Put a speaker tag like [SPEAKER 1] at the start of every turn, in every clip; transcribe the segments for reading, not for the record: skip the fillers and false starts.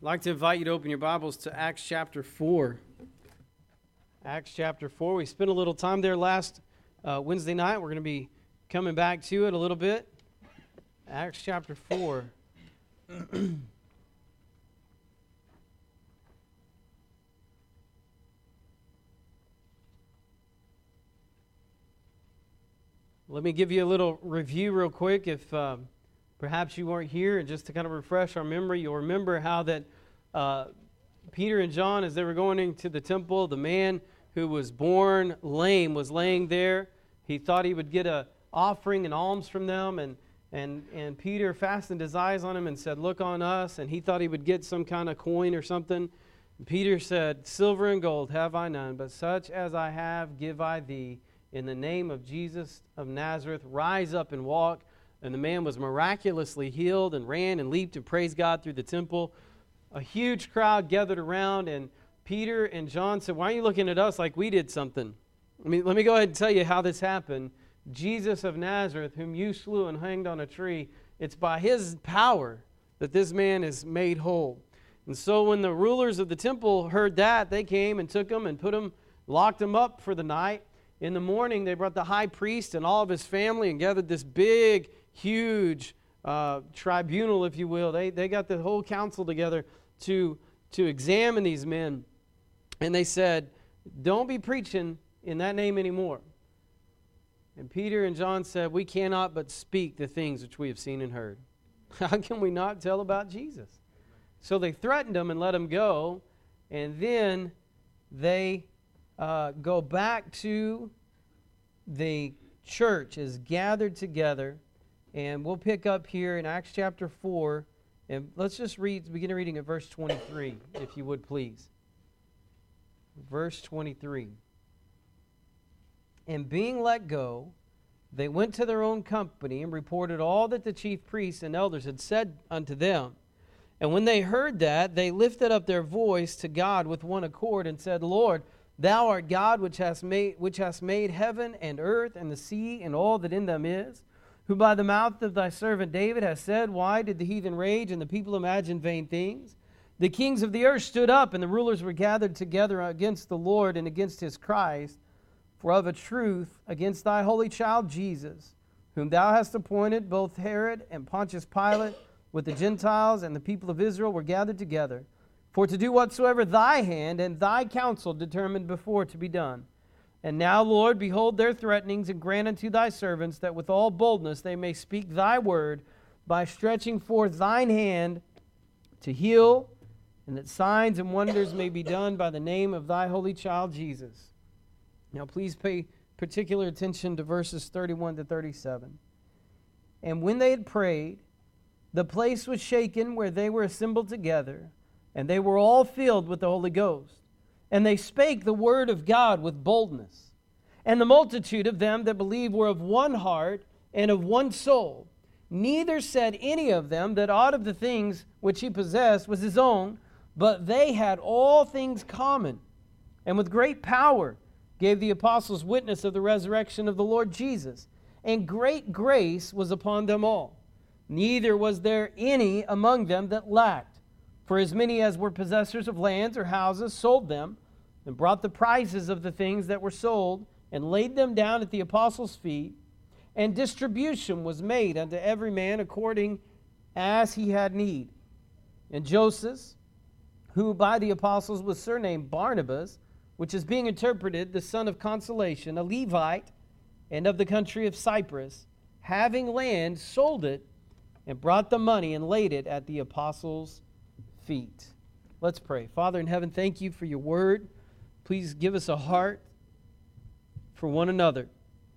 [SPEAKER 1] I'd like to invite you to open your Bibles to Acts chapter 4. Acts chapter 4. We spent a little time there last Wednesday night. We're going to be coming back to it a little bit. Acts chapter 4. Let me give you a little review real quick. If perhaps you weren't here, and just to kind of refresh our memory, you'll remember how that Peter and John, as they were going into the temple, the man who was born lame was laying there. He thought he would get an offering and alms from them, and Peter fastened his eyes on him and said, "Look on us," and he thought he would get some kind of coin or something. And Peter said, "Silver and gold have I none, but such as I have give I thee. In the name of Jesus of Nazareth, rise up and walk." And the man was miraculously healed and ran and leaped and praised God through the temple. A huge crowd gathered around, and Peter and John said, "Why are you looking at us like we did something?" Let me go ahead and tell you how this happened. Jesus of Nazareth, whom you slew and hanged on a tree, it's by his power that this man is made whole. And so when the rulers of the temple heard that, they came and took him and locked him up for the night. In the morning, they brought the high priest and all of his family and gathered this big, huge tribunal, if you will. They got the whole council together to examine these men. And they said, "Don't be preaching in that name anymore." And Peter and John said, "We cannot but speak the things which we have seen and heard." How can we not tell about Jesus? So they threatened him and let him go. And then they go back to the church is gathered together. And we'll pick up here in Acts chapter 4. And let's just begin reading at verse 23, if you would please. Verse 23. "And being let go, they went to their own company and reported all that the chief priests and elders had said unto them. And when they heard that, they lifted up their voice to God with one accord and said, Lord, Thou art God which hast made heaven and earth and the sea and all that in them is, who by the mouth of thy servant David has said, Why did the heathen rage and the people imagine vain things? The kings of the earth stood up, and the rulers were gathered together against the Lord and against his Christ. For of a truth, against thy holy child Jesus, whom thou hast appointed, both Herod and Pontius Pilate, with the Gentiles and the people of Israel, were gathered together, for to do whatsoever thy hand and thy counsel determined before to be done. And now, Lord, behold their threatenings, and grant unto thy servants that with all boldness they may speak thy word by stretching forth thine hand to heal, and that signs and wonders may be done by the name of thy holy child Jesus." Now please pay particular attention to verses 31 to 37. "And when they had prayed, the place was shaken where they were assembled together, and they were all filled with the Holy Ghost. And they spake the word of God with boldness. And the multitude of them that believed were of one heart and of one soul. Neither said any of them that aught of the things which he possessed was his own, but they had all things common. And with great power gave the apostles witness of the resurrection of the Lord Jesus. And great grace was upon them all. Neither was there any among them that lacked. For as many as were possessors of lands or houses sold them, and brought the prices of the things that were sold, and laid them down at the apostles' feet. And distribution was made unto every man according as he had need. And Joseph, who by the apostles was surnamed Barnabas, which is being interpreted the son of consolation, a Levite, and of the country of Cyprus, having land, sold it, and brought the money and laid it at the apostles' feet." Let's pray. Father in heaven, thank you for your word. Please give us a heart for one another.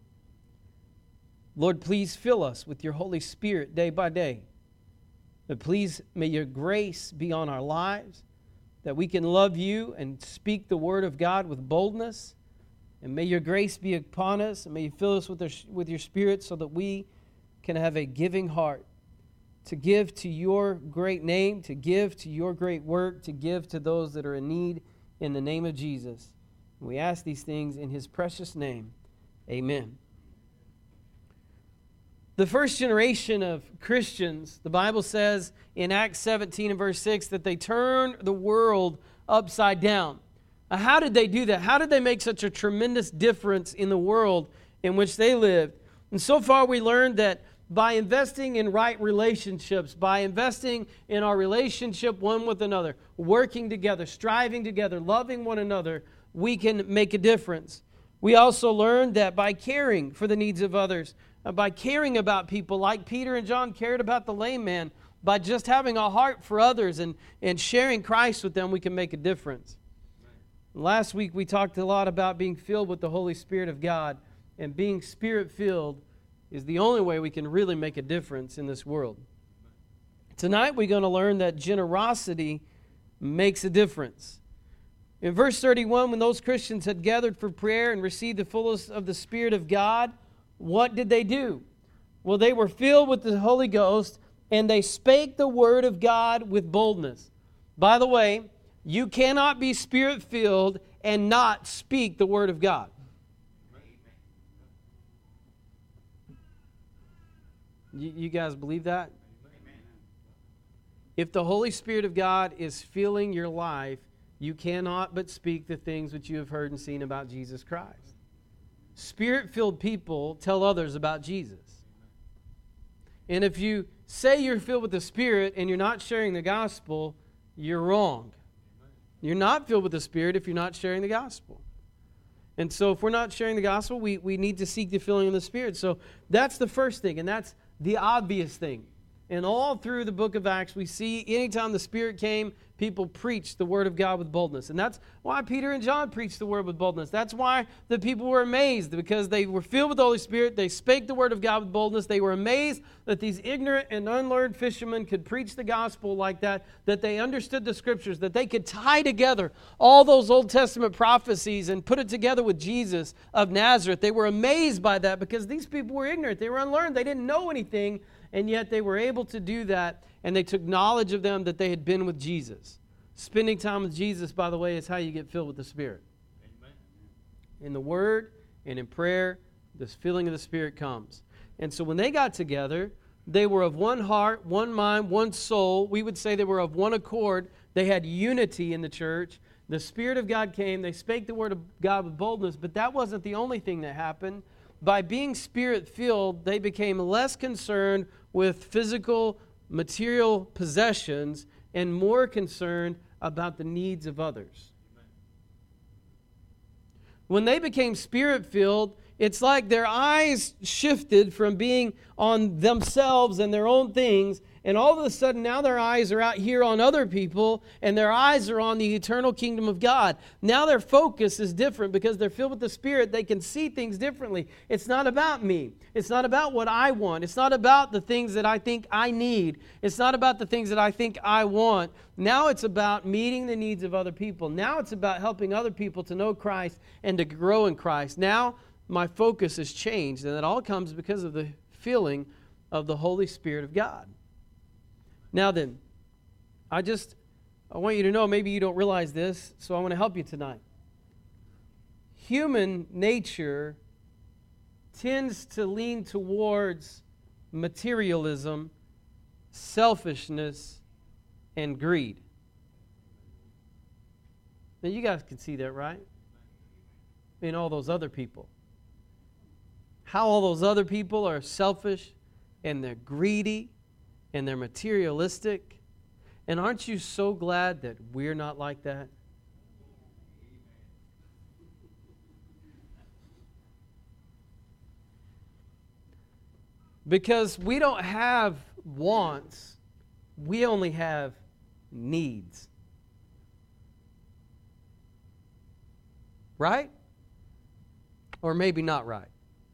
[SPEAKER 1] Lord, please fill us with your Holy Spirit day by day. But please, may your grace be on our lives, that we can love you and speak the word of God with boldness. And may your grace be upon us, and may you fill us with your Spirit so that we can have a giving heart, to give to your great name, to give to your great work, to give to those that are in need in the name of Jesus. We ask these things in his precious name. Amen. The first generation of Christians, the Bible says in Acts 17 and verse 6 that they turned the world upside down. How did they do that? How did they make such a tremendous difference in the world in which they lived? And so far we learned that by investing in right relationships, by investing in our relationship one with another, working together, striving together, loving one another, we can make a difference. We also learned that by caring for the needs of others, by caring about people like Peter and John cared about the lame man, by just having a heart for others and sharing Christ with them, we can make a difference. Last week we talked a lot about being filled with the Holy Spirit of God, and being Spirit-filled is the only way we can really make a difference in this world. Tonight we're going to learn that generosity makes a difference. In verse 31, when those Christians had gathered for prayer and received the fullness of the Spirit of God, what did they do? Well, they were filled with the Holy Ghost, and they spake the word of God with boldness. By the way, you cannot be Spirit-filled and not speak the word of God. You guys believe that? If the Holy Spirit of God is filling your life, you cannot but speak the things which you have heard and seen about Jesus Christ. Spirit-filled people tell others about Jesus. And if you say you're filled with the Spirit and you're not sharing the gospel, you're wrong. You're not filled with the Spirit if you're not sharing the gospel. And so if we're not sharing the gospel, we need to seek the filling of the Spirit. So that's the first thing, and that's the obvious thing. And all through the book of Acts, we see anytime the Spirit came, people preached the Word of God with boldness. And that's why Peter and John preached the Word with boldness. That's why the people were amazed, because they were filled with the Holy Spirit. They spake the Word of God with boldness. They were amazed that these ignorant and unlearned fishermen could preach the gospel like that they understood the Scriptures, that they could tie together all those Old Testament prophecies and put it together with Jesus of Nazareth. They were amazed by that because these people were ignorant. They were unlearned. They didn't know anything. And yet they were able to do that, and they took knowledge of them that they had been with Jesus. Spending time with Jesus, by the way, is how you get filled with the Spirit. Amen. In the Word and in prayer, this filling of the Spirit comes. And so when they got together, they were of one heart, one mind, one soul. We would say they were of one accord. They had unity in the church. The Spirit of God came. They spake the Word of God with boldness, but that wasn't the only thing that happened. By being Spirit-filled, they became less concerned with physical, material possessions and more concerned about the needs of others. When they became Spirit-filled, it's like their eyes shifted from being on themselves and their own things, and all of a sudden now their eyes are out here on other people, and their eyes are on the eternal kingdom of God. Now their focus is different because they're filled with the Spirit. They can see things differently. It's not about me. It's not about what I want. It's not about the things that I think I need. It's not about the things that I think I want. Now it's about meeting the needs of other people. Now it's about helping other people to know Christ and to grow in Christ. Now my focus has changed, and it all comes because of the filling of the Holy Spirit of God. Now then, I want you to know, maybe you don't realize this, so I want to help you tonight. Human nature tends to lean towards materialism, selfishness, and greed. Now you guys can see that, right? In all those other people. How all those other people are selfish and they're greedy and they're materialistic. And aren't you so glad that we're not like that? Because we don't have wants, we only have needs. Right? Or maybe not right.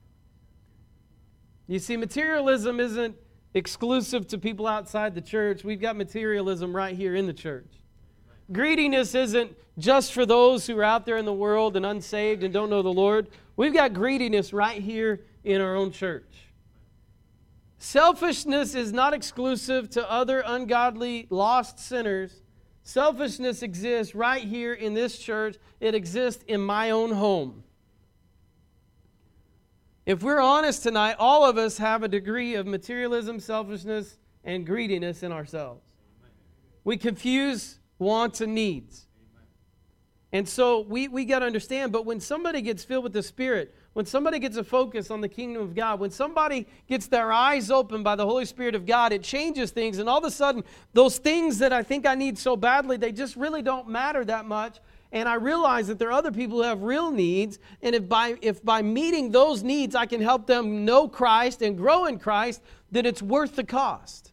[SPEAKER 1] You see, materialism isn't exclusive to people outside the church. We've got materialism right here in the church. Greediness isn't just for those who are out there in the world and unsaved and don't know the Lord. We've got greediness right here in our own church. Selfishness is not exclusive to other ungodly, lost sinners. Selfishness exists right here in this church. It exists in my own home. If we're honest tonight, all of us have a degree of materialism, selfishness, and greediness in ourselves. We confuse wants and needs. And so we got to understand, but when somebody gets filled with the Spirit, when somebody gets a focus on the kingdom of God, when somebody gets their eyes opened by the Holy Spirit of God, it changes things. And all of a sudden, those things that I think I need so badly, they just really don't matter that much. And I realize that there are other people who have real needs. And if by meeting those needs, I can help them know Christ and grow in Christ, then it's worth the cost.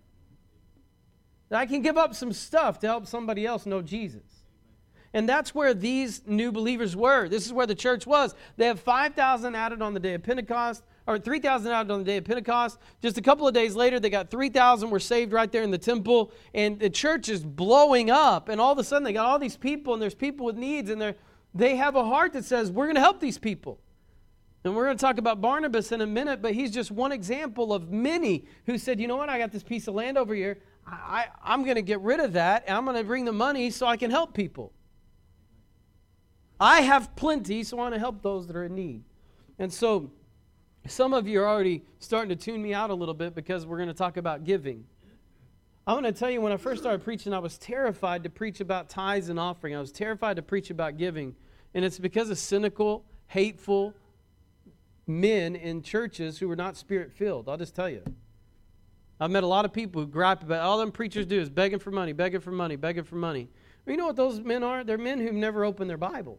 [SPEAKER 1] I can give up some stuff to help somebody else know Jesus. And that's where these new believers were. This is where the church was. They have 5,000 added on the day of Pentecost, or 3,000 added on the day of Pentecost. Just a couple of days later, they got 3,000 were saved right there in the temple. And the church is blowing up. And all of a sudden, they got all these people, and there's people with needs. And they have a heart that says, we're going to help these people. And we're going to talk about Barnabas in a minute, but he's just one example of many who said, you know what, I got this piece of land over here. I'm going to get rid of that, and I'm going to bring the money so I can help people. I have plenty, so I want to help those that are in need. And so some of you are already starting to tune me out a little bit because we're going to talk about giving. I want to tell you, when I first started preaching, I was terrified to preach about tithes and offering. I was terrified to preach about giving. And it's because of cynical, hateful men in churches who were not Spirit-filled. I'll just tell you. I've met a lot of people who gripe about all them preachers do is begging for money, begging for money, begging for money. Well, you know what those men are? They're men who've never opened their Bible.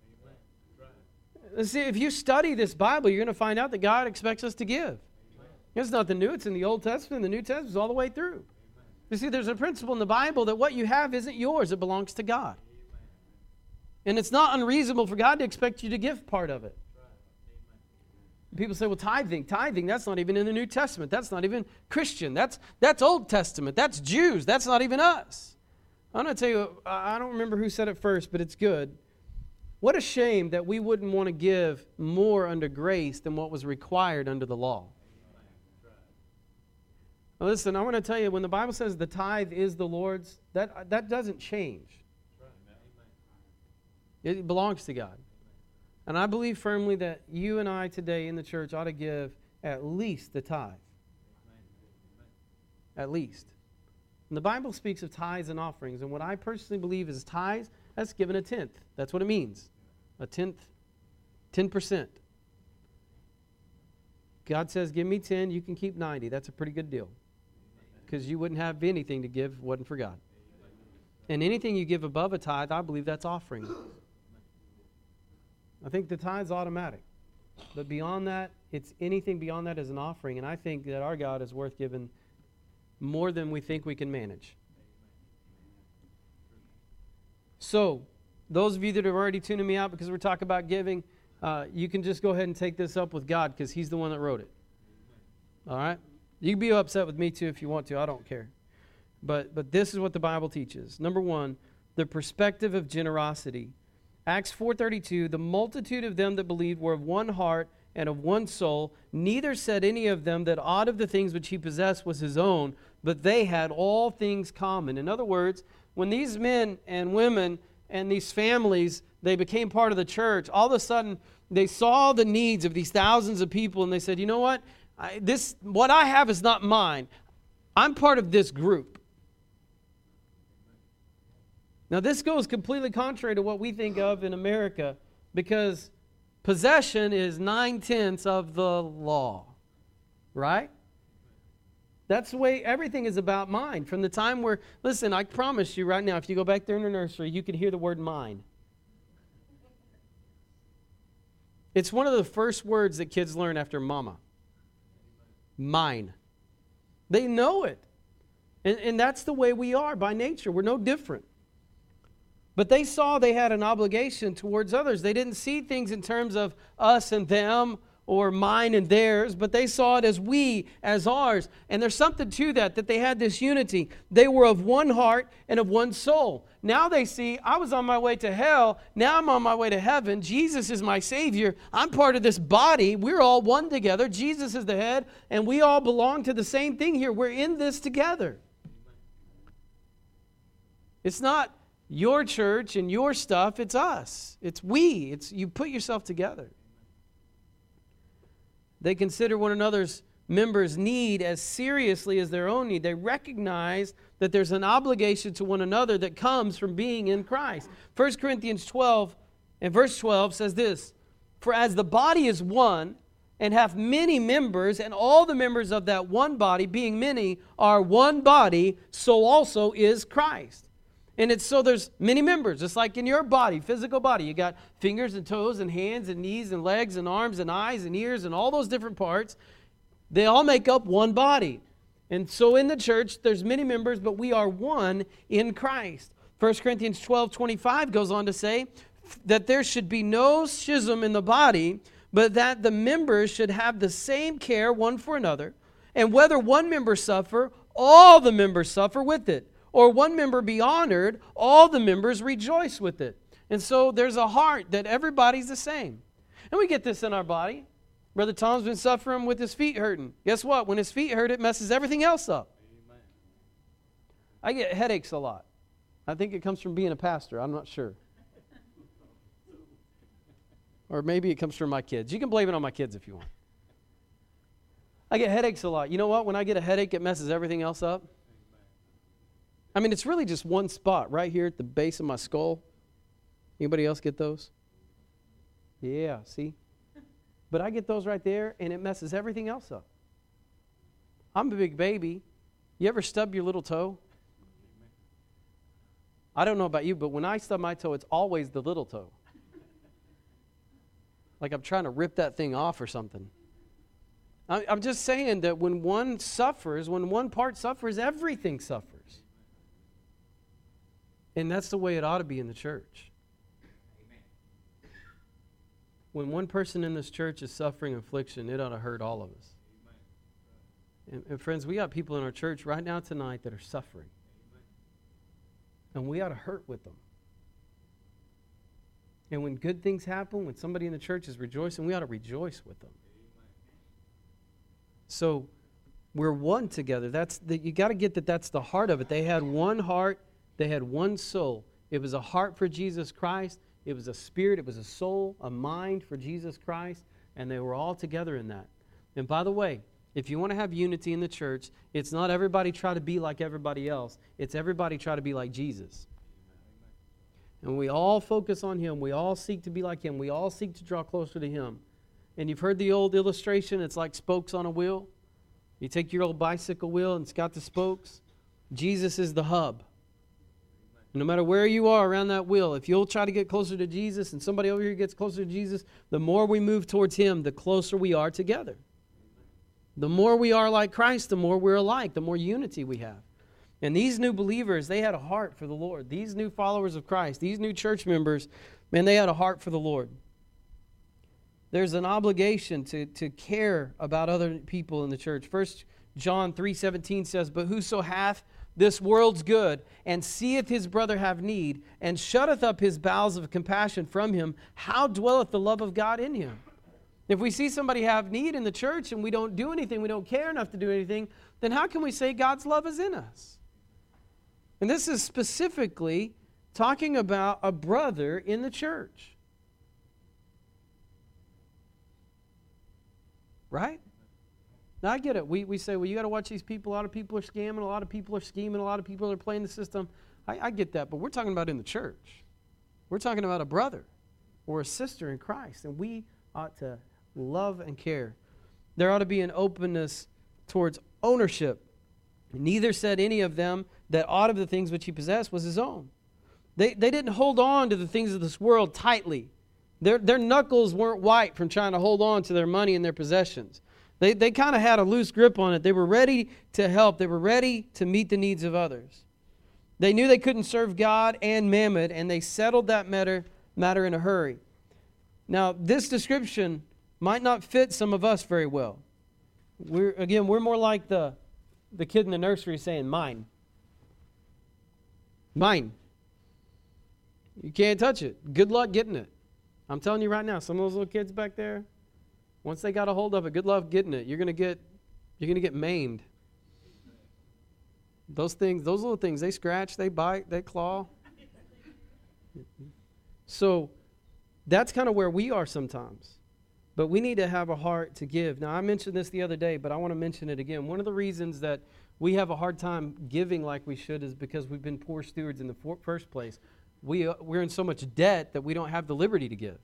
[SPEAKER 1] See, if you study this Bible, you're going to find out that God expects us to give. It's nothing new. It's in the Old Testament, the New Testament, it's all the way through. You see, there's a principle in the Bible that what you have isn't yours. It belongs to God. And it's not unreasonable for God to expect you to give part of it. People say, well, tithing, that's not even in the New Testament. That's not even Christian. That's Old Testament. That's Jews. That's not even us. I'm going to tell you, I don't remember who said it first, but it's good. What a shame that we wouldn't want to give more under grace than what was required under the law. Now listen, I want to tell you, when the Bible says the tithe is the Lord's, that doesn't change. It belongs to God. And I believe firmly that you and I today in the church ought to give at least the tithe. At least. And the Bible speaks of tithes and offerings. And what I personally believe is tithes, that's given a tenth. That's what it means. A tenth, 10%. God says, give me 10, you can keep 90. That's a pretty good deal. Because you wouldn't have anything to give if it wasn't for God. And anything you give above a tithe, I believe that's offering. I think the tithe's automatic. But beyond that, it's anything beyond that is an offering. And I think that our God is worth giving more than we think we can manage. So, those of you that have already tuned me out because we're talking about giving, you can just go ahead and take this up with God because He's the one that wrote it. All right? You can be upset with me too if you want to. I don't care. But this is what the Bible teaches. Number one, the perspective of generosity. Acts 4:32, the multitude of them that believed were of one heart and of one soul. Neither said any of them that aught of the things which he possessed was his own, but they had all things common. In other words, when these men and women and these families, they became part of the church, all of a sudden they saw the needs of these thousands of people and they said, you know what? What I have is not mine. I'm part of this group. Now, this goes completely contrary to what we think of in America because possession is 9/10 of the law, right? That's the way everything is about mine. From the time where, listen, I promise you right now, if you go back there in the nursery, you can hear the word mine. It's one of the first words that kids learn after mama. Mine. They know it. And that's the way we are by nature. We're no different. But they saw they had an obligation towards others. They didn't see things in terms of us and them or mine and theirs, but they saw it as we, as ours. And there's something to that they had this unity. They were of one heart and of one soul. Now they see, I was on my way to hell. Now I'm on my way to heaven. Jesus is my Savior. I'm part of this body. We're all one together. Jesus is the head, and we all belong to the same thing here. We're in this together. It's not your church and your stuff, it's us. It's we. It's you put yourself together. They consider one another's members' need as seriously as their own need. They recognize that there's an obligation to one another that comes from being in Christ. 1 Corinthians 12 and verse 12 says this, "For as the body is one and hath many members, and all the members of that one body, being many, are one body, so also is Christ." And it's so there's many members, just like in your body, physical body. You got fingers and toes and hands and knees and legs and arms and eyes and ears and all those different parts. They all make up one body. And so in the church, there's many members, but we are one in Christ. 1 Corinthians 12:25 goes on to say that there should be no schism in the body, but that the members should have the same care one for another. And whether one member suffer, all the members suffer with it. Or one member be honored, all the members rejoice with it. And so there's a heart that everybody's the same. And we get this in our body. Brother Tom's been suffering with his feet hurting. Guess what? When his feet hurt, it messes everything else up. Amen. I get headaches a lot. I think it comes from being a pastor. I'm not sure. Or maybe it comes from my kids. You can blame it on my kids if you want. I get headaches a lot. You know what? When I get a headache, it messes everything else up. I mean, it's really just one spot right here at the base of my skull. Anybody else get those? Yeah, see? But I get those right there, and it messes everything else up. I'm a big baby. You ever stub your little toe? I don't know about you, but when I stub my toe, it's always the little toe. Like I'm trying to rip that thing off or something. I'm just saying that when one suffers, when one part suffers, everything suffers. And that's the way it ought to be in the church. When one person in this church is suffering affliction, it ought to hurt all of us. And friends, we got people in our church right now tonight that are suffering. And we ought to hurt with them. And when good things happen, when somebody in the church is rejoicing, we ought to rejoice with them. So we're one together. You got to get that that's the heart of it. They had one heart. They had one soul. It was a heart for Jesus Christ. It was a spirit, it was a soul, a mind for Jesus Christ, and they were all together in that. And by the way, if you want to have unity in the church, it's not everybody try to be like everybody else. It's everybody try to be like Jesus. And we all focus on Him. We all seek to be like Him. We all seek to draw closer to Him. And you've heard the old illustration, it's like spokes on a wheel. You take your old bicycle wheel and it's got the spokes. Jesus is the hub. No matter where you are around that wheel, if you'll try to get closer to Jesus and somebody over here gets closer to Jesus, the more we move towards Him, the closer we are together. The more we are like Christ, the more we're alike, the more unity we have. And these new believers, they had a heart for the Lord. These new followers of Christ, these new church members, man, they had a heart for the Lord. There's an obligation to care about other people in the church. 1 John 3:17 says, "But whoso hath this world's good, and seeth his brother have need, and shutteth up his bowels of compassion from him, how dwelleth the love of God in him?" If we see somebody have need in the church and we don't do anything, we don't care enough to do anything, then how can we say God's love is in us? And this is specifically talking about a brother in the church. Right? Now, I get it. We say, well, you got to watch these people. A lot of people are scamming. A lot of people are scheming. A lot of people are playing the system. I get that. But we're talking about in the church. We're talking about a brother or a sister in Christ. And we ought to love and care. There ought to be an openness towards ownership. Neither said any of them that aught of the things which he possessed was his own. They didn't hold on to the things of this world tightly. Their knuckles weren't white from trying to hold on to their money and their possessions. They kind of had a loose grip on it. They were ready to help. They were ready to meet the needs of others. They knew they couldn't serve God and mammon, and they settled that matter in a hurry. Now, this description might not fit some of us very well. We're more like the kid in the nursery saying, "Mine. Mine." You can't touch it. Good luck getting it. I'm telling you right now, some of those little kids back there, once they got a hold of it, good luck getting it. You're gonna get maimed. Those little things, they scratch, they bite, they claw. So that's kind of where we are sometimes. But we need to have a heart to give. Now, I mentioned this the other day, but I want to mention it again. One of the reasons that we have a hard time giving like we should is because we've been poor stewards in the first place. We're in so much debt that we don't have the liberty to give.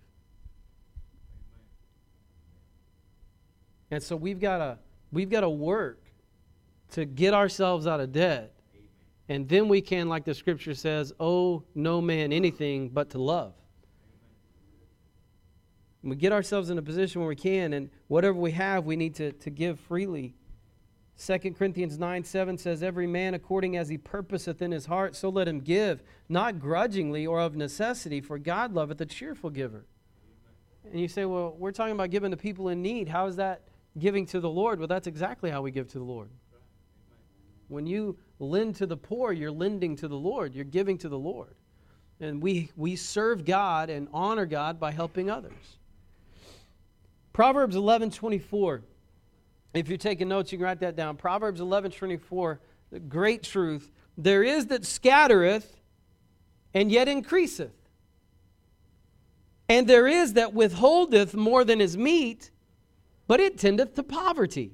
[SPEAKER 1] And so we've got to work to get ourselves out of debt. And then we can, like the scripture says, owe no man anything but to love. And we get ourselves in a position where we can, and whatever we have, we need to give freely. 2 Corinthians 9:7 says, every man according as he purposeth in his heart, so let him give, not grudgingly or of necessity, for God loveth a cheerful giver. And you say, well, we're talking about giving to people in need. How is that giving to the Lord? Well, that's exactly how we give to the Lord. When you lend to the poor, you're lending to the Lord. You're giving to the Lord. And we serve God and honor God by helping others. Proverbs 11:24. If you're taking notes, you can write that down. Proverbs 11:24, great truth. There is that scattereth and yet increaseth. And there is that withholdeth more than is meet, but it tendeth to poverty.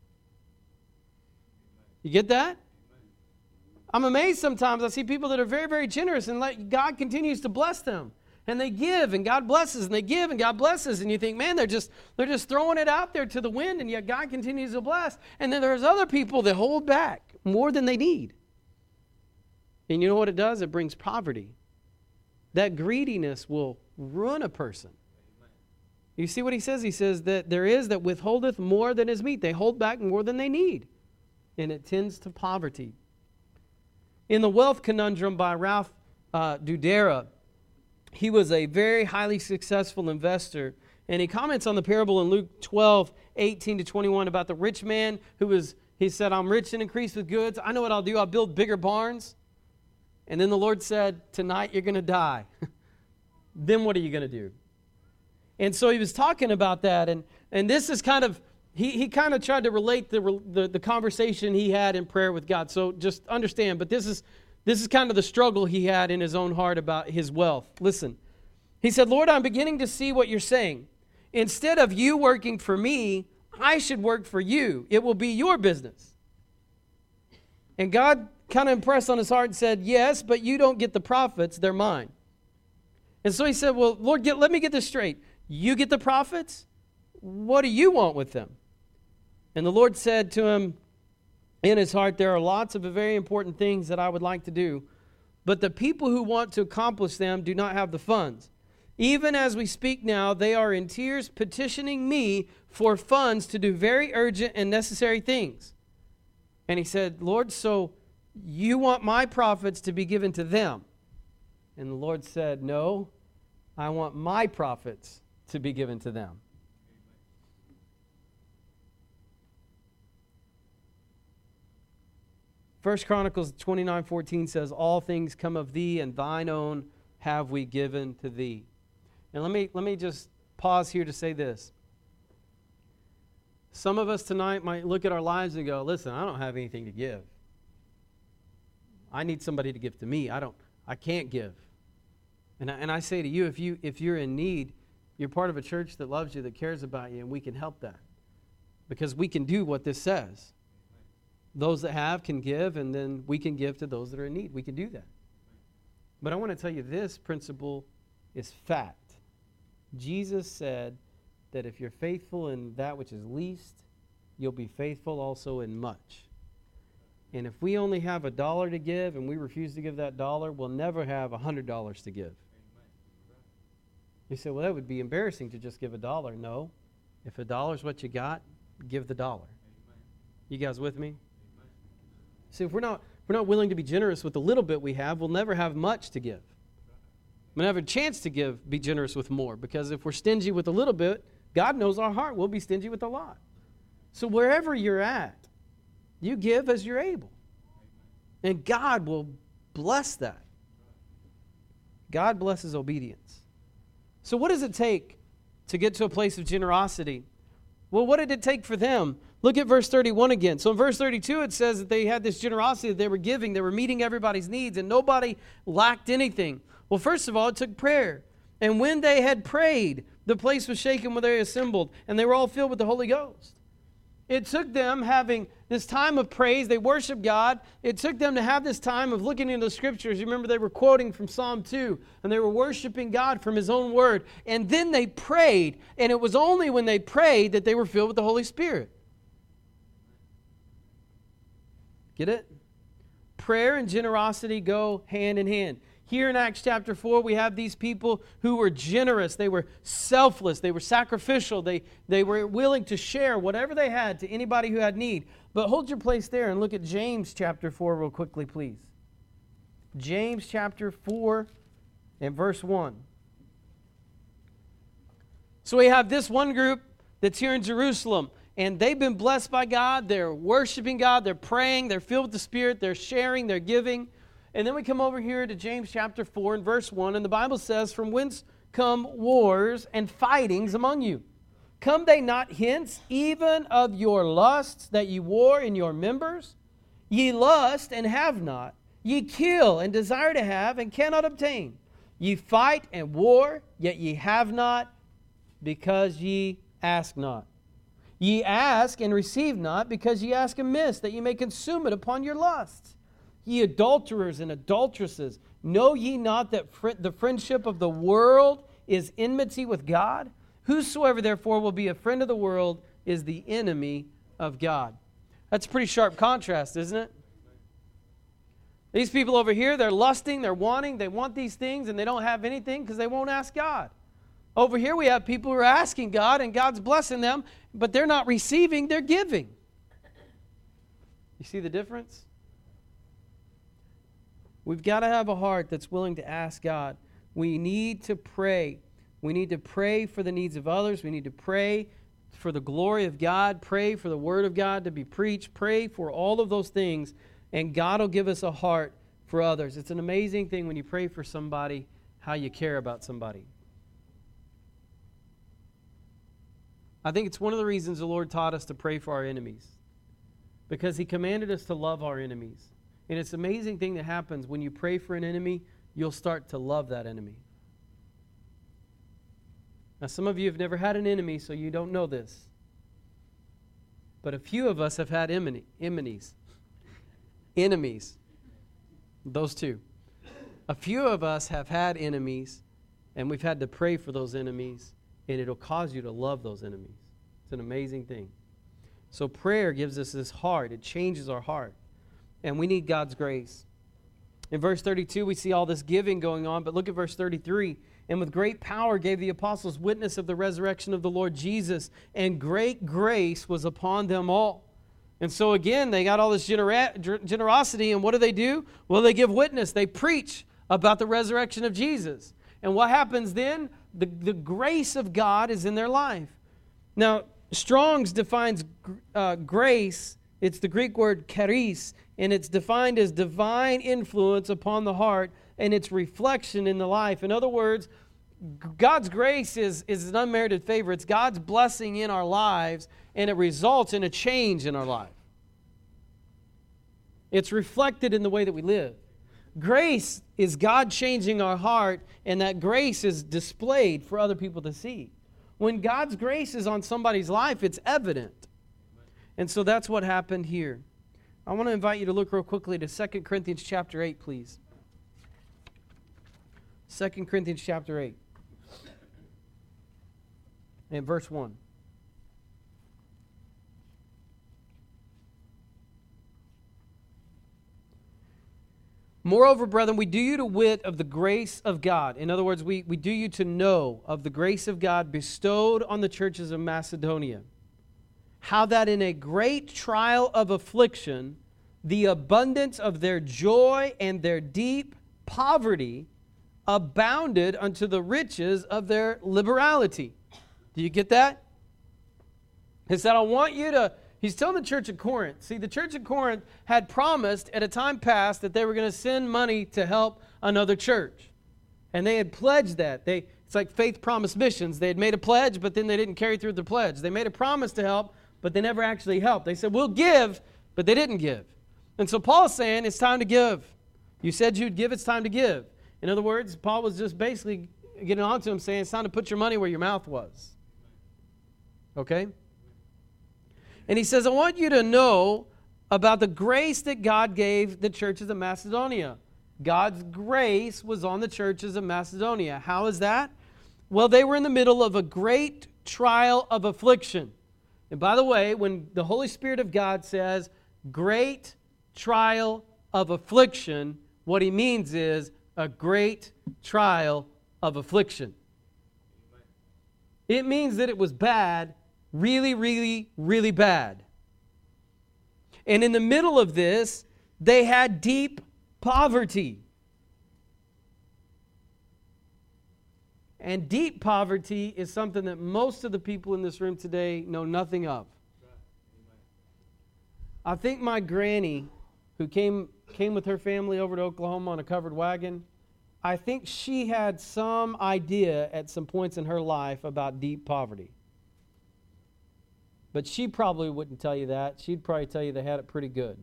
[SPEAKER 1] You get that? I'm amazed sometimes. I see people that are very, very generous and God continues to bless them. And they give and God blesses, and they give and God blesses. And you think, man, they're just throwing it out there to the wind, and yet God continues to bless. And then there's other people that hold back more than they need. And you know what it does? It brings poverty. That greediness will ruin a person. You see what he says? He says that there is that withholdeth more than is meet. They hold back more than they need. And it tends to poverty. In The Wealth Conundrum by Ralph Dudera, he was a very highly successful investor. And he comments on the parable in Luke 12:18-21 about the rich man he said, I'm rich and increased with goods. I know what I'll do. I'll build bigger barns. And then the Lord said, tonight you're going to die. Then what are you going to do? And so he was talking about that. And this is kind of, he kind of tried to relate the conversation he had in prayer with God. So just understand, but this is kind of the struggle he had in his own heart about his wealth. Listen, he said, Lord, I'm beginning to see what you're saying. Instead of you working for me, I should work for you. It will be your business. And God kind of impressed on his heart and said, yes, but you don't get the profits. They're mine. And so he said, well, Lord, let me get this straight. You get the profits? What do you want with them? And the Lord said to him in his heart, there are lots of very important things that I would like to do, but the people who want to accomplish them do not have the funds. Even as we speak now, they are in tears petitioning me for funds to do very urgent and necessary things. And he said, Lord, so you want my profits to be given to them? And the Lord said, no, I want my profits to be given to them. First Chronicles 29:14 says, all things come of thee, and thine own have we given to thee. And let me just pause here to say this. Some of us tonight might look at our lives and go, listen, I don't have anything to give. I need somebody to give to me. I can't give. And I say to you, if you're in need, you're part of a church that loves you, that cares about you, and we can help that. Because we can do what this says. Those that have can give, and then we can give to those that are in need. We can do that. But I want to tell you, this principle is fact. Jesus said that if you're faithful in that which is least, you'll be faithful also in much. And if we only have $1 to give and we refuse to give that $1, we'll never have $100 to give. You say, well, that would be embarrassing to just give $1. No. If $1 is what you got, give the $1. You guys with me? See, if we're not willing to be generous with the little bit we have, we'll never have much to give. We'll never have a chance to be generous with more, because if we're stingy with a little bit, God knows our heart. We'll be stingy with a lot. So wherever you're at, you give as you're able. And God will bless that. God blesses obedience. So what does it take to get to a place of generosity? Well, what did it take for them? Look at verse 31 again. So in verse 32, it says that they had this generosity that they were giving. They were meeting everybody's needs, and nobody lacked anything. Well, first of all, it took prayer. And when they had prayed, The place was shaken when they assembled, and they were all filled with the Holy Ghost. It took them having this time of praise. They worshiped God. It took them to have this time of looking into the Scriptures. You remember they were quoting from Psalm 2, and they were worshiping God from His own Word. And then they prayed, and it was only when they prayed that they were filled with the Holy Spirit. Get it? Prayer and generosity go hand in hand. Here in Acts chapter 4, we have these people who were generous. They were selfless. They were sacrificial. They were willing to share whatever they had to anybody who had need. But hold your place there and look at James chapter 4 real quickly, please. James chapter 4 and verse 1. So we have this one group that's here in Jerusalem, and they've been blessed by God. They're worshiping God. They're praying. They're filled with the Spirit. They're sharing. They're giving. And then we come over here to James chapter 4 and verse 1, and the Bible says, "From whence come wars and fightings among you? Come they not hence, even of your lusts that ye war in your members? Ye lust and have not. Ye kill and desire to have and cannot obtain. Ye fight and war, yet ye have not, because ye ask not. Ye ask and receive not, because ye ask amiss, that ye may consume it upon your lusts. Ye adulterers and adulteresses, know ye not that the friendship of the world is enmity with God? Whosoever therefore will be a friend of the world is the enemy of God." That's a pretty sharp contrast, isn't it? These people over here, they're lusting, they're wanting, they want these things, and they don't have anything because they won't ask God. Over here we have people who are asking God, and God's blessing them, but they're not receiving, they're giving. You see the difference? We've got to have a heart that's willing to ask God. We need to pray. We need to pray for the needs of others. We need to pray for the glory of God. Pray for the Word of God to be preached. Pray for all of those things, and God will give us a heart for others. It's an amazing thing when you pray for somebody, how you care about somebody. I think it's one of the reasons the Lord taught us to pray for our enemies, because He commanded us to love our enemies. And it's an amazing thing that happens when you pray for an enemy, you'll start to love that enemy. Now, some of you have never had an enemy, so you don't know this. But a few of us have had enemies. Those two. A few of us have had enemies, and we've had to pray for those enemies, and it'll cause you to love those enemies. It's an amazing thing. So prayer gives us this heart. It changes our heart. And we need God's grace. In verse 32, we see all this giving going on, but look at verse 33. "And with great power gave the apostles witness of the resurrection of the Lord Jesus, and great grace was upon them all." And so again, they got all this generosity, and what do? Well, they give witness. They preach about the resurrection of Jesus. And what happens then? The grace of God is in their life. Now, Strong's defines grace. It's the Greek word charis, and it's defined as divine influence upon the heart and its reflection in the life. In other words, God's grace is an unmerited favor. It's God's blessing in our lives, and it results in a change in our life. It's reflected in the way that we live. Grace is God changing our heart, and that grace is displayed for other people to see. When God's grace is on somebody's life, it's evident. And so that's what happened here. I want to invite you to look real quickly to 2 Corinthians chapter 8, please. 2 Corinthians chapter 8 and verse 1. "Moreover, brethren, we do you to wit of the grace of God." In other words, we do you to know of the grace of God bestowed on the churches of Macedonia. "How that in a great trial of affliction, the abundance of their joy and their deep poverty abounded unto the riches of their liberality." Do you get that? He said, he's telling the church of Corinth. See, the church of Corinth had promised at a time past that they were going to send money to help another church. And they had pledged that. It's like Faith Promise Missions. They had made a pledge, but then they didn't carry through the pledge. They made a promise to help, but they never actually helped. They said, "We'll give," but they didn't give. And so Paul's saying, it's time to give. You said you'd give, it's time to give. In other words, Paul was just basically getting on to him saying it's time to put your money where your mouth was. Okay? And he says, I want you to know about the grace that God gave the churches of Macedonia. God's grace was on the churches of Macedonia. How is that? Well, they were in the middle of a great trial of affliction. And by the way, when the Holy Spirit of God says great trial of affliction, what he means is a great trial of affliction. It means that it was bad, really, really, really bad. And in the middle of this, they had deep poverty. And deep poverty is something that most of the people in this room today know nothing of. I think my granny, who came with her family over to Oklahoma on a covered wagon, I think she had some idea at some points in her life about deep poverty. But she probably wouldn't tell you that. She'd probably tell you they had it pretty good.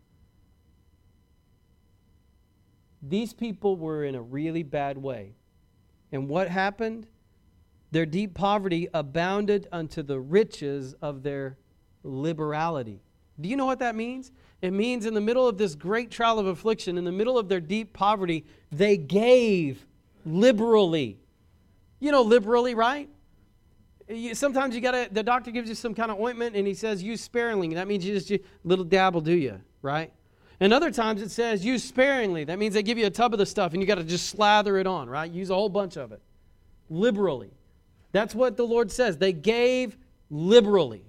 [SPEAKER 1] These people were in a really bad way. And what happened? Their deep poverty abounded unto the riches of their liberality. Do you know what that means? It means in the middle of this great trial of affliction, in the middle of their deep poverty, they gave liberally. You know liberally, right? Sometimes the doctor gives you some kind of ointment and he says use sparingly. That means you just little dab will do you, right? And other times it says use sparingly. That means they give you a tub of the stuff and you got to just slather it on, right? Use a whole bunch of it. Liberally. That's what the Lord says. They gave liberally.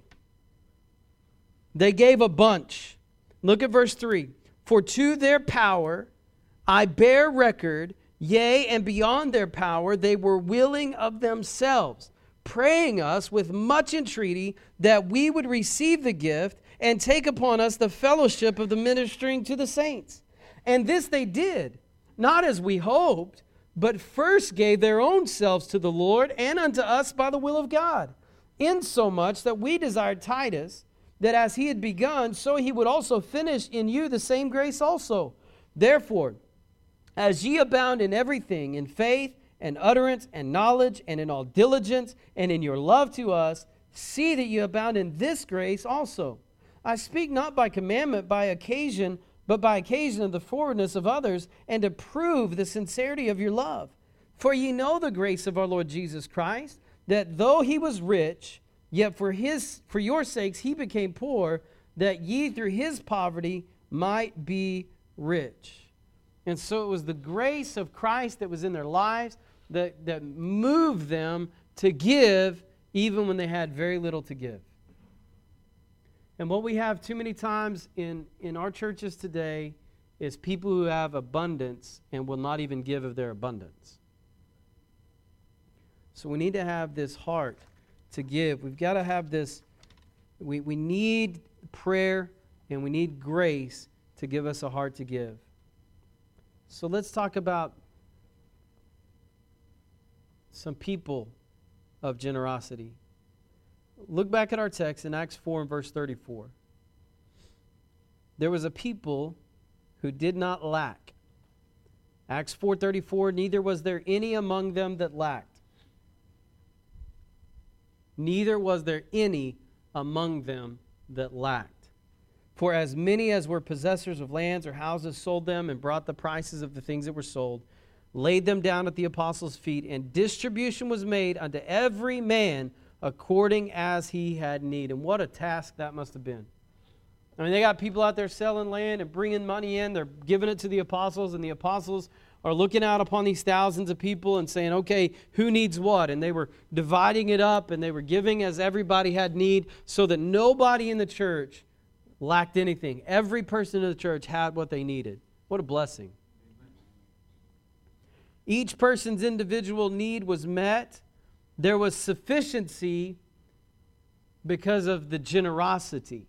[SPEAKER 1] They gave a bunch. Look at verse 3. For to their power I bear record, yea, and beyond their power they were willing of themselves, praying us with much entreaty that we would receive the gift and take upon us the fellowship of the ministering to the saints. And this they did, not as we hoped, but first gave their own selves to the Lord and unto us by the will of God, insomuch that we desired Titus, that as he had begun, so he would also finish in you the same grace also. Therefore, as ye abound in everything, in faith and utterance and knowledge and in all diligence and in your love to us, see that ye abound in this grace also. I speak not by commandment, by occasion, but by occasion of the forwardness of others, and to prove the sincerity of your love. For ye know the grace of our Lord Jesus Christ, that though he was rich, yet for your sakes he became poor, that ye through his poverty might be rich. And so it was the grace of Christ that was in their lives that moved them to give even when they had very little to give. And what we have too many times in our churches today is people who have abundance and will not even give of their abundance. So we need to have this heart to give. We've got to have this. We need prayer and we need grace to give us a heart to give. So let's talk about some people of generosity. Look back at our text in Acts 4 and verse 34. There was a people who did not lack. Acts 4:34, neither was there any among them that lacked. Neither was there any among them that lacked. For as many as were possessors of lands or houses sold them and brought the prices of the things that were sold, laid them down at the apostles' feet, and distribution was made unto every man according as he had need. And what a task that must have been. I mean, they got people out there selling land and bringing money in. They're giving it to the apostles, and the apostles are looking out upon these thousands of people and saying, okay, who needs what? And they were dividing it up, and they were giving as everybody had need, so that nobody in the church lacked anything. Every person in the church had what they needed. What a blessing. Each person's individual need was met. There was sufficiency because of the generosity.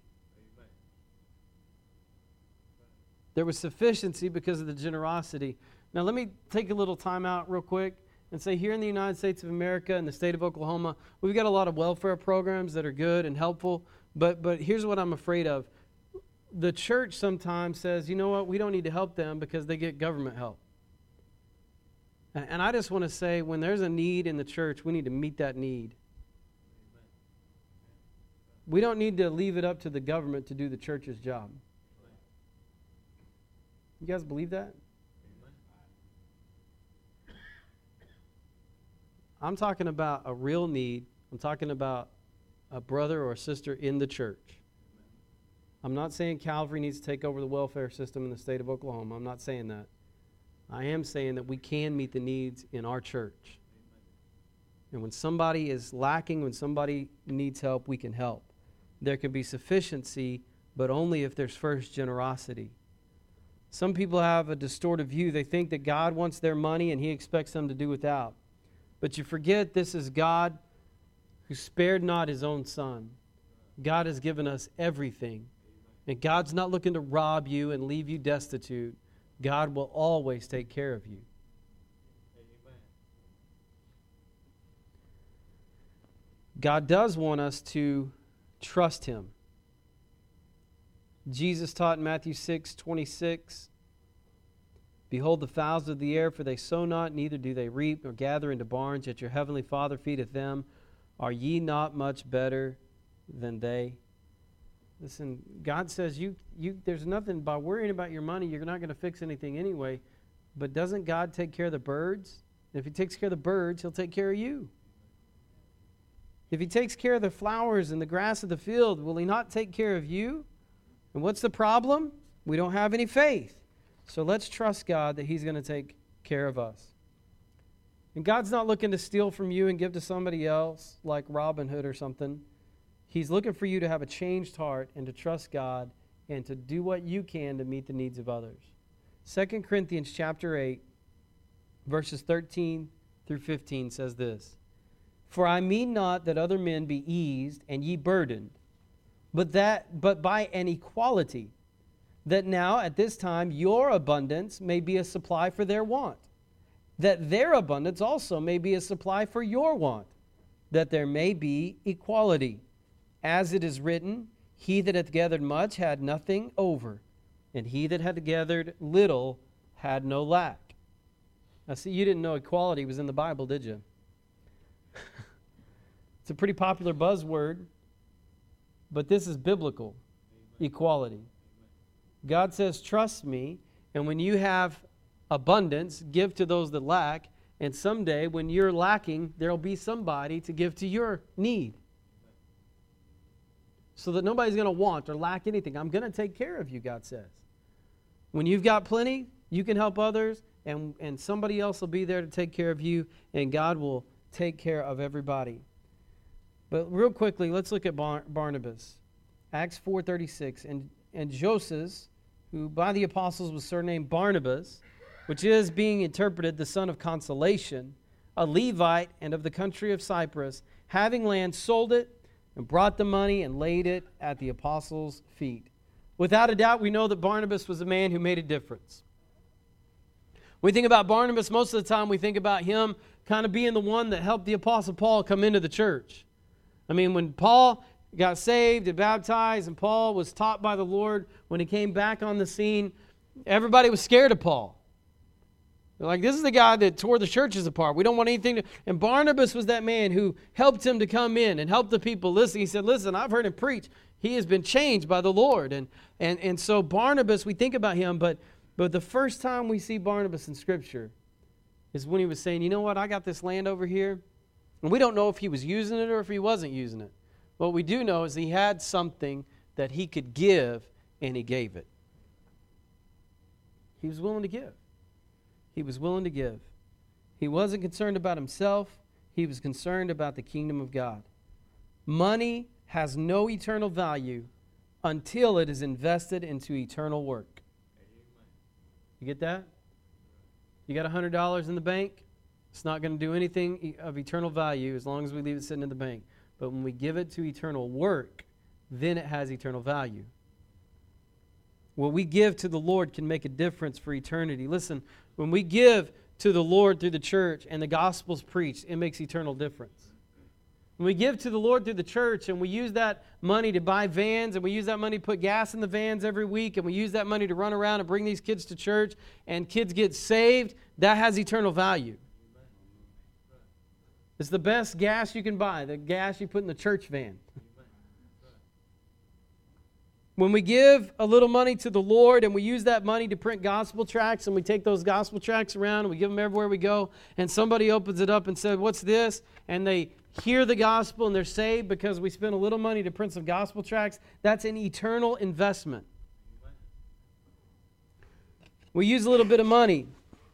[SPEAKER 1] There was sufficiency because of the generosity. Now let me take a little time out real quick and say here in the United States of America and the state of Oklahoma, we've got a lot of welfare programs that are good and helpful, but here's what I'm afraid of. The church sometimes says, you know what, we don't need to help them because they get government help. And I just want to say, when there's a need in the church, we need to meet that need. We don't need to leave it up to the government to do the church's job. You guys believe that? I'm talking about a real need. I'm talking about a brother or a sister in the church. I'm not saying Calvary needs to take over the welfare system in the state of Oklahoma. I'm not saying that. I am saying that we can meet the needs in our church. And when somebody is lacking, when somebody needs help, we can help. There can be sufficiency, but only if there's first generosity. Some people have a distorted view. They think that God wants their money and He expects them to do without. But you forget this is God who spared not His own Son. God has given us everything. And God's not looking to rob you and leave you destitute. God will always take care of you. God does want us to trust Him. Jesus taught in Matthew 6:26, "Behold the fowls of the air, for they sow not, neither do they reap, nor gather into barns, yet your heavenly Father feedeth them. Are ye not much better than they?" Listen, God says there's nothing, by worrying about your money, you're not going to fix anything anyway. But doesn't God take care of the birds? And if He takes care of the birds, He'll take care of you. If He takes care of the flowers and the grass of the field, will He not take care of you? And what's the problem? We don't have any faith. So let's trust God that He's going to take care of us. And God's not looking to steal from you and give to somebody else like Robin Hood or something. He's looking for you to have a changed heart and to trust God and to do what you can to meet the needs of others. 2 Corinthians chapter 8, verses 13 through 15 says this, "For I mean not that other men be eased and ye burdened, but by an equality, that now at this time your abundance may be a supply for their want, that their abundance also may be a supply for your want, that there may be equality. As it is written, he that hath gathered much had nothing over, and he that had gathered little had no lack." Now see, you didn't know equality was in the Bible, did you? It's a pretty popular buzzword, but this is biblical. Equality. God says, trust me, and when you have abundance, give to those that lack, and someday when you're lacking, there'll be somebody to give to your need. So that nobody's going to want or lack anything. I'm going to take care of you, God says. When you've got plenty, you can help others, and somebody else will be there to take care of you, and God will take care of everybody. But real quickly, let's look at Barnabas. Acts 4:36. And Joses, who by the apostles was surnamed Barnabas, which is being interpreted the son of consolation, a Levite and of the country of Cyprus, having land, sold it, and brought the money and laid it at the apostles' feet. Without a doubt, we know that Barnabas was a man who made a difference. When we think about Barnabas, most of the time we think about him kind of being the one that helped the Apostle Paul come into the church. I mean, when Paul got saved and baptized and Paul was taught by the Lord, when he came back on the scene, everybody was scared of Paul. They're like, this is the guy that tore the churches apart. We don't want anything to... And Barnabas was that man who helped him to come in and help the people listen. He said, listen, I've heard him preach. He has been changed by the Lord. And so Barnabas, we think about him, but the first time we see Barnabas in Scripture is when he was saying, you know what, I got this land over here. And we don't know if he was using it or if he wasn't using it. What we do know is he had something that he could give, and he gave it. He was willing to give. He was willing to give. He wasn't concerned about himself. He was concerned about the kingdom of God. Money has no eternal value until it is invested into eternal work. You get that? You got $100 in the bank? It's not going to do anything of eternal value as long as we leave it sitting in the bank. But when we give it to eternal work, then it has eternal value. What we give to the Lord can make a difference for eternity. Listen, when we give to the Lord through the church and the gospel's preached, it makes eternal difference. When we give to the Lord through the church and we use that money to buy vans and we use that money to put gas in the vans every week and we use that money to run around and bring these kids to church and kids get saved, that has eternal value. It's the best gas you can buy, the gas you put in the church van. When we give a little money to the Lord and we use that money to print gospel tracts and we take those gospel tracts around and we give them everywhere we go and somebody opens it up and says, "What's this?" and they hear the gospel and they're saved because we spent a little money to print some gospel tracts, that's an eternal investment. We use a little bit of money.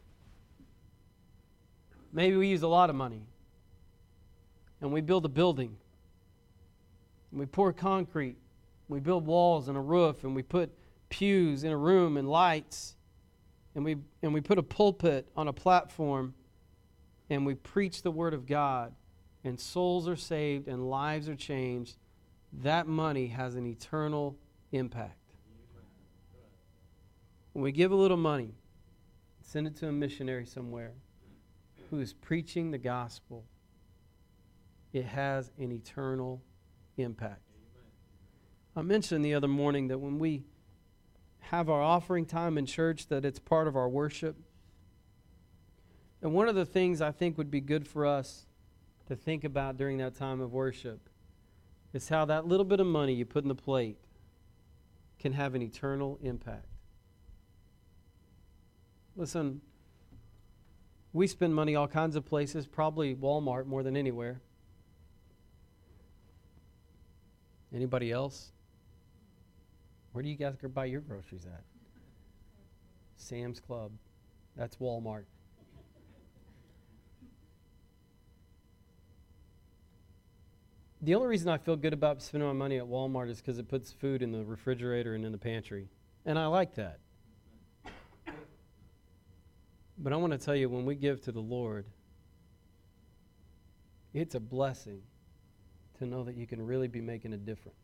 [SPEAKER 1] Maybe we use a lot of money. And we build a building. And we pour concrete. We build walls and a roof, and we put pews in a room and lights, and we put a pulpit on a platform, and we preach the Word of God, and souls are saved and lives are changed. That money has an eternal impact. When we give a little money, send it to a missionary somewhere who is preaching the gospel, it has an eternal impact. I mentioned the other morning that when we have our offering time in church, that it's part of our worship. And one of the things I think would be good for us to think about during that time of worship is how that little bit of money you put in the plate can have an eternal impact. Listen, we spend money all kinds of places, probably Walmart more than anywhere. Anybody else? Where do you guys go buy your groceries at? Sam's Club. That's Walmart. The only reason I feel good about spending my money at Walmart is because it puts food in the refrigerator and in the pantry. And I like that. But I want to tell you, when we give to the Lord, it's a blessing to know that you can really be making a difference.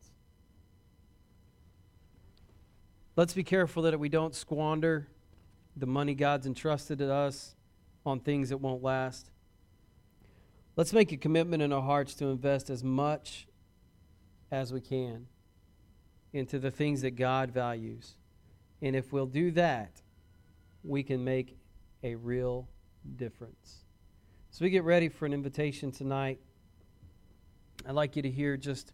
[SPEAKER 1] Let's be careful that we don't squander the money God's entrusted to us on things that won't last. Let's make a commitment in our hearts to invest as much as we can into the things that God values. And if we'll do that, we can make a real difference. So we get ready for an invitation tonight. I'd like you to hear just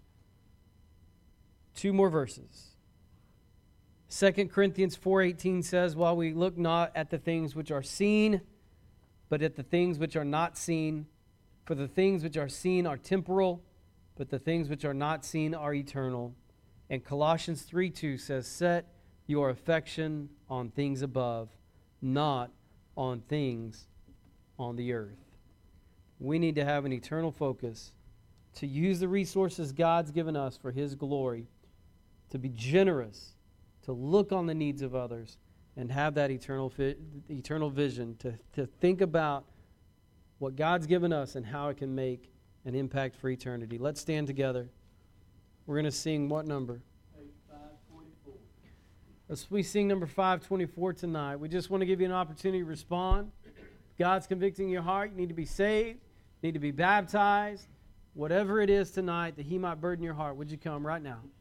[SPEAKER 1] 2 more verses. 2 Corinthians 4:18 says, "While we look not at the things which are seen, but at the things which are not seen. For the things which are seen are temporal, but the things which are not seen are eternal." And Colossians 3:2 says, "Set your affection on things above, not on things on the earth." We need to have an eternal focus to use the resources God's given us for His glory, to be generous, to look on the needs of others, and have that eternal vision, to think about what God's given us and how it can make an impact for eternity. Let's stand together. We're going to sing what number? 524. As we sing number 524 tonight, we just want to give you an opportunity to respond. If God's convicting your heart, you need to be saved, you need to be baptized. Whatever it is tonight that He might burden your heart, would you come right now?